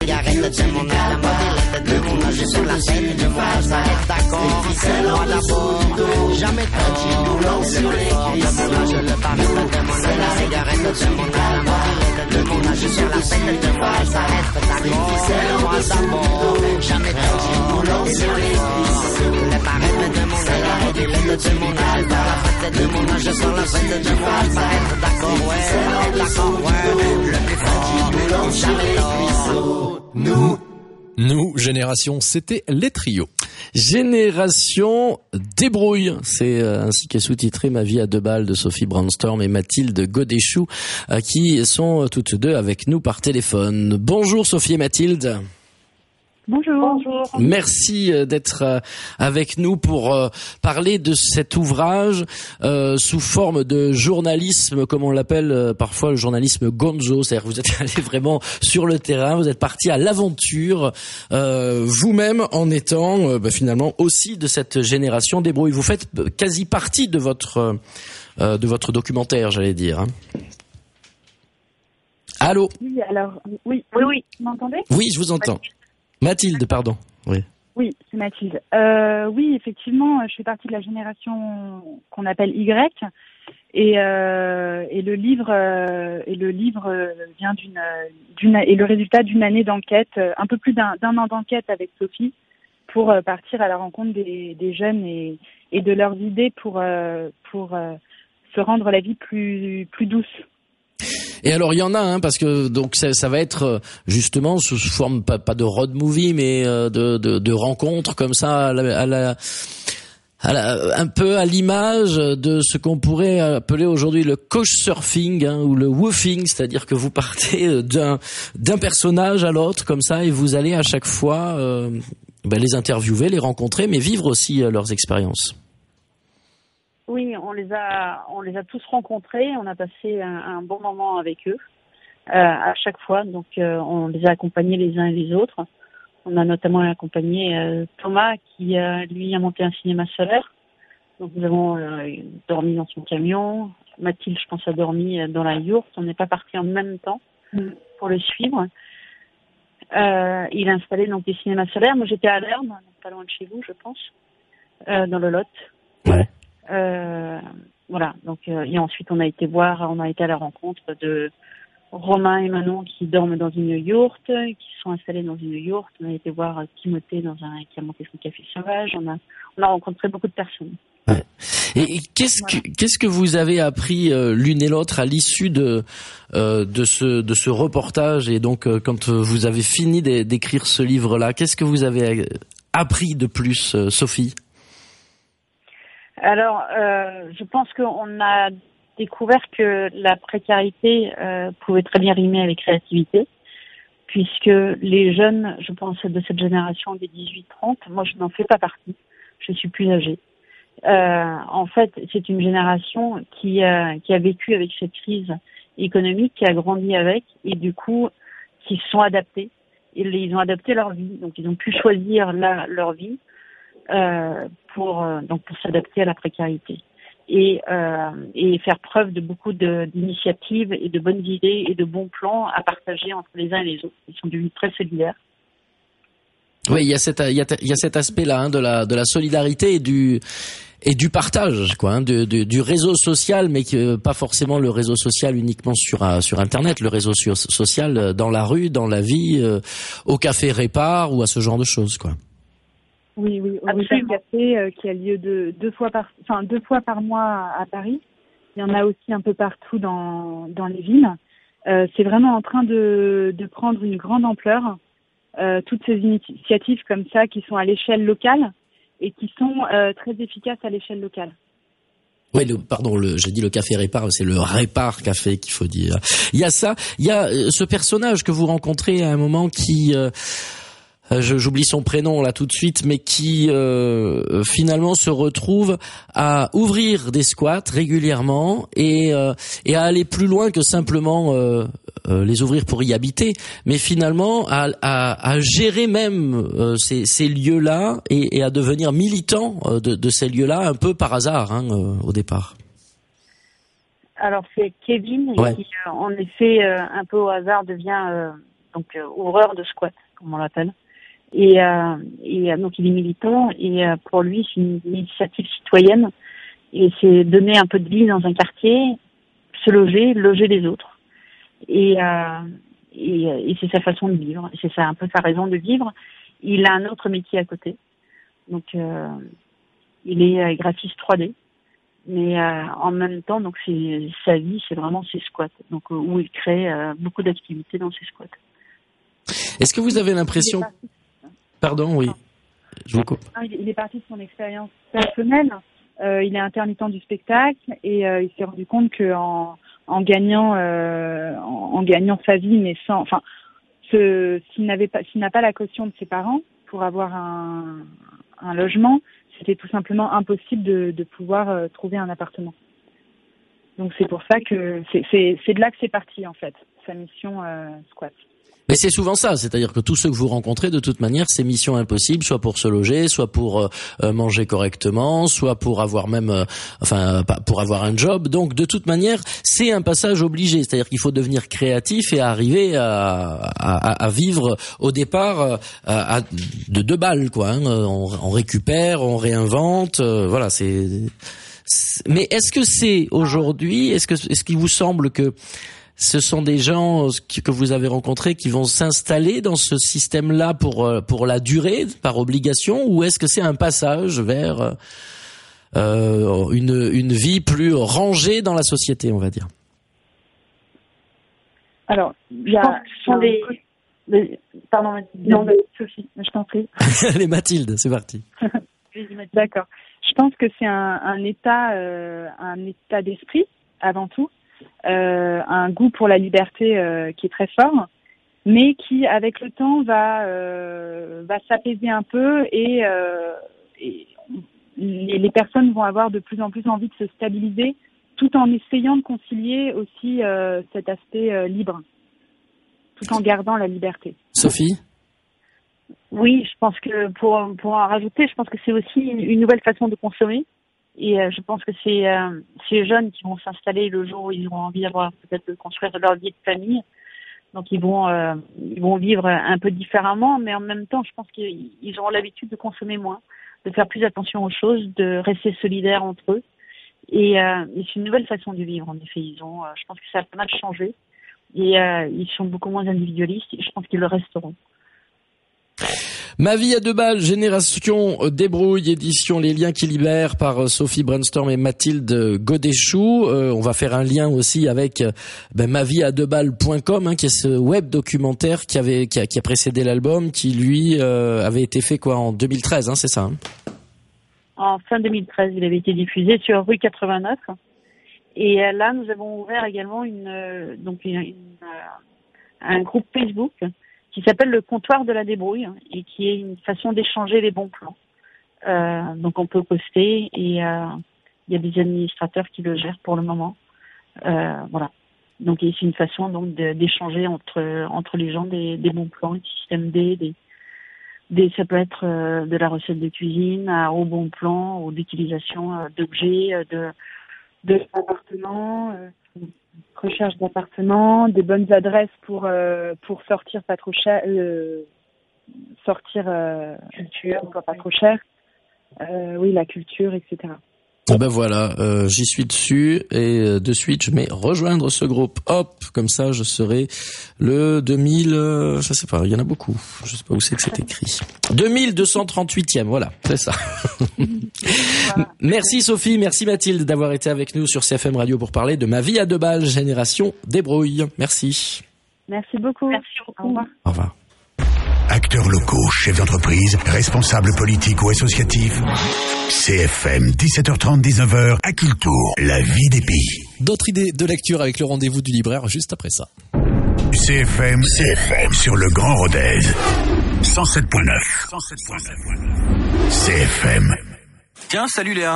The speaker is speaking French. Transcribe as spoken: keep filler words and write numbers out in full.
cigarette de mon âme, la mobilette de mon âge sur la scène de moi, ça est d'accord. Moi d'abord, jamais tant, le plus fort de mon âge, le barrette de mon âme, la cigarette de mon âme, la mobilette de mon âge sur la scène de moi, ça est d'accord. Moi d'abord, jamais tant, le plus fort, le barrette de mon âme, la mobilette de mon âme, la fête de mon âge sur la scène de moi, ça est d'accord, ouais, d'accord, ouais, le plus fort, jamais tant. Nous, nous, génération, c'était les trios. Génération débrouille, c'est euh, ainsi qu'est sous-titré Ma vie à deux balles de Sophie Brainstorm et Mathilde Godéchou, euh, qui sont toutes deux avec nous par téléphone. Bonjour Sophie et Mathilde. Bonjour. Bonjour. Merci d'être avec nous pour parler de cet ouvrage euh, sous forme de journalisme, comme on l'appelle parfois le journalisme gonzo, c'est-à-dire que vous êtes allé vraiment sur le terrain, vous êtes parti à l'aventure euh, vous-même en étant euh, bah, finalement aussi de cette génération débrouille. Vous faites quasi partie de votre euh, de votre documentaire, j'allais dire. Hein. Allô ? Oui, alors oui, oui, oui, vous m'entendez ? Oui, je vous entends. Mathilde, pardon. Oui. Oui, c'est Mathilde. Euh, oui, effectivement, je fais partie de la génération qu'on appelle Y, et, euh, et le livre euh, et le livre vient d'une d'une et le résultat d'une année d'enquête, un peu plus d'un, d'un an d'enquête avec Sophie, pour partir à la rencontre des, des jeunes et, et de leurs idées pour pour se rendre la vie plus plus douce. Et alors il y en a, hein, parce que donc ça, ça va être justement sous forme pas, pas de road movie, mais de, de, de rencontres comme ça, à la, à la, à la, un peu à l'image de ce qu'on pourrait appeler aujourd'hui le couchsurfing, hein, ou le woofing, c'est-à-dire que vous partez d'un d'un personnage à l'autre comme ça et vous allez à chaque fois euh, ben, les interviewer, les rencontrer, mais vivre aussi euh, leurs expériences. Oui, on les a, on les a tous rencontrés. On a passé un, un bon moment avec eux euh, à chaque fois. Donc, euh, on les a accompagnés les uns et les autres. On a notamment accompagné euh, Thomas, qui euh, lui a monté un cinéma solaire. Donc, nous avons euh, dormi dans son camion. Mathilde, je pense, a dormi dans la yourte. On n'est pas partis en même temps pour le suivre. Euh, il a installé donc des cinémas solaires. Moi, j'étais à Lerne, pas loin de chez vous, je pense, euh, dans le Lot. Ouais. Euh, voilà, donc euh, et ensuite on a été voir, on a été à la rencontre de Romain et Manon qui dorment dans une yourte, qui sont installés dans une yourte. On a été voir Timothée dans un qui a monté son café sauvage. On a on a rencontré beaucoup de personnes. Ouais. Et, et qu'est-ce voilà. que qu'est-ce que vous avez appris euh, l'une et l'autre à l'issue de euh, de ce de ce reportage et donc euh, quand vous avez fini d'écrire ce livre-là, qu'est-ce que vous avez appris de plus, euh, Sophie ? Alors, euh, je pense qu'on a découvert que la précarité euh, pouvait très bien rimer avec créativité, puisque les jeunes, je pense, de cette génération des dix-huit trente, moi je n'en fais pas partie, je suis plus âgée. Euh, en fait, c'est une génération qui, euh, qui a vécu avec cette crise économique, qui a grandi avec, et du coup, qui se sont adaptés. Et ils ont adapté leur vie, donc ils ont pu choisir la, leur vie. Euh, pour euh, donc pour s'adapter à la précarité et euh, et faire preuve de beaucoup de, d'initiatives et de bonnes idées et de bons plans à partager entre les uns et les autres. Ils sont devenus très solidaires. Oui, il y a cet il y a, il y a cet aspect-là, hein, de la de la solidarité et du et du partage, quoi, hein, de, de, du réseau social, mais que pas forcément le réseau social uniquement sur sur Internet, le réseau sur, social dans la rue, dans la vie, euh, au café Répar ou à ce genre de choses, quoi. Oui, oui, au Répar Café euh, qui a lieu de, deux fois par, enfin deux fois par mois à, à Paris. Il y en a aussi un peu partout dans dans les villes. Euh, c'est vraiment en train de de prendre une grande ampleur. Euh, toutes ces initiatives comme ça qui sont à l'échelle locale et qui sont euh, très efficaces à l'échelle locale. Oui, le, pardon, le, j'ai dit le café Répar, c'est le Répar Café qu'il faut dire. Il y a ça, il y a ce personnage que vous rencontrez à un moment qui, euh, je, j'oublie son prénom là tout de suite, mais qui euh, finalement se retrouve à ouvrir des squats régulièrement et, euh, et à aller plus loin que simplement euh, euh, les ouvrir pour y habiter, mais finalement à, à, à gérer même euh, ces, ces lieux-là et, et à devenir militant euh, de, de ces lieux-là un peu par hasard, hein, euh, au départ. Alors c'est Kevin ouais. qui, euh, en effet, euh, un peu au hasard devient euh, donc euh, ouvreur de squat, comme on l'appelle. Et, euh, et euh, donc il est militant, et euh, pour lui c'est une initiative citoyenne, et c'est donner un peu de vie dans un quartier, se loger, loger les autres. Et, euh, et, et c'est sa façon de vivre, c'est ça, un peu sa raison de vivre. Il a un autre métier à côté, donc euh, il est euh, graphiste trois D, mais euh, en même temps, donc c'est sa vie, c'est vraiment ses squats, donc euh, où il crée euh, beaucoup d'activités dans ses squats. Est-ce que vous avez l'impression... Pardon, oui. Je vous coupe. Il est parti de son expérience personnelle. Euh, il est intermittent du spectacle et euh, il s'est rendu compte que en, en gagnant, euh, en, en gagnant sa vie, mais sans, enfin, ce, s'il n'avait pas, s'il n'a pas la caution de ses parents pour avoir un, un logement, c'était tout simplement impossible de, de pouvoir euh, trouver un appartement. Donc c'est pour ça que c'est, c'est, c'est de là que c'est parti en fait, sa mission euh, squat. Mais c'est souvent ça, c'est-à-dire que tous ceux que vous rencontrez, de toute manière, c'est mission impossible, soit pour se loger, soit pour euh, manger correctement, soit pour avoir même, euh, enfin, pour avoir un job. Donc, de toute manière, c'est un passage obligé, c'est-à-dire qu'il faut devenir créatif et arriver à, à, à vivre au départ à, à de deux balles, quoi. Hein. On, on récupère, on réinvente, euh, voilà. C'est. c'est... Mais est-ce que c'est aujourd'hui, est-ce que, est-ce qu'il vous semble que ce sont des gens que vous avez rencontrés qui vont s'installer dans ce système-là pour pour la durée, par obligation, ou est-ce que c'est un passage vers euh, une une vie plus rangée dans la société, on va dire? Alors, il y a ce sont des, des pardon, non, Sophie, je t'en prie. Allez, Mathilde, c'est parti. D'accord. Je pense que c'est un, un état euh, un état d'esprit avant tout. Euh, un goût pour la liberté euh, qui est très fort, mais qui, avec le temps, va euh, va s'apaiser un peu et, euh, et les, les personnes vont avoir de plus en plus envie de se stabiliser, tout en essayant de concilier aussi euh, cet aspect euh, libre, tout en gardant la liberté. Sophie ? Oui, je pense que pour pour en rajouter, je pense que c'est aussi une, une nouvelle façon de consommer. Et euh, je pense que c'est euh, ces jeunes qui vont s'installer le jour où ils auront envie d'avoir peut-être de construire leur vie de famille. Donc ils vont euh, ils vont vivre un peu différemment, mais en même temps, je pense qu'ils auront l'habitude de consommer moins, de faire plus attention aux choses, de rester solidaires entre eux. Et, euh, et c'est une nouvelle façon de vivre. En effet, ils ont, euh, je pense que ça a pas mal changé. Et euh, ils sont beaucoup moins individualistes. Et je pense qu'ils le resteront. Ma vie à deux balles, génération débrouille, édition Les Liens qui libèrent par Sophie Brunstorm et Mathilde Godéchou. Euh, on va faire un lien aussi avec ben, ma vie à deux balles point com, hein, qui est ce web documentaire qui avait qui a, qui a précédé l'album, qui lui euh, avait été fait quoi en deux mille treize, hein, c'est ça hein En fin deux mille treize, il avait été diffusé sur Rue quatre-vingt-neuf. Et là, nous avons ouvert également une donc une, une, un groupe Facebook qui s'appelle le comptoir de la débrouille et qui est une façon d'échanger les bons plans. Euh, donc on peut poster et il euh, y a des administrateurs qui le gèrent pour le moment. Euh, voilà. Donc c'est une façon donc de, d'échanger entre entre les gens des, des bons plans, des systèmes D, des, des ça peut être euh, de la recette de cuisine à, au bon plan ou d'utilisation euh, d'objets, de de l'appartement. Euh, recherche d'appartements, des bonnes adresses pour euh, pour sortir pas trop cher, euh, sortir euh, culture, pas trop cher. Euh, oui, la culture, et cetera. Ah ben voilà, euh, j'y suis dessus et euh, de suite je mets rejoindre ce groupe. Hop, comme ça je serai le deux mille, euh, je sais pas, il y en a beaucoup. Je sais pas où c'est que c'est écrit. deux mille deux cent trente-huitième, voilà, c'est ça. Voilà. Merci Sophie, merci Mathilde d'avoir été avec nous sur C F M Radio pour parler de Ma vie à deux balles, génération débrouille. Merci. Merci beaucoup. Merci beaucoup. Au revoir. Au revoir. Acteurs locaux, chefs d'entreprise, responsables politiques ou associatifs. C F M, dix-sept heures trente, dix-neuf heures, à Cultour, la vie des pays. D'autres idées de lecture avec le rendez-vous du libraire juste après ça. C F M, C F M, sur le Grand Rodez. cent sept point neuf. cent sept point neuf. C F M. Tiens, salut Léa.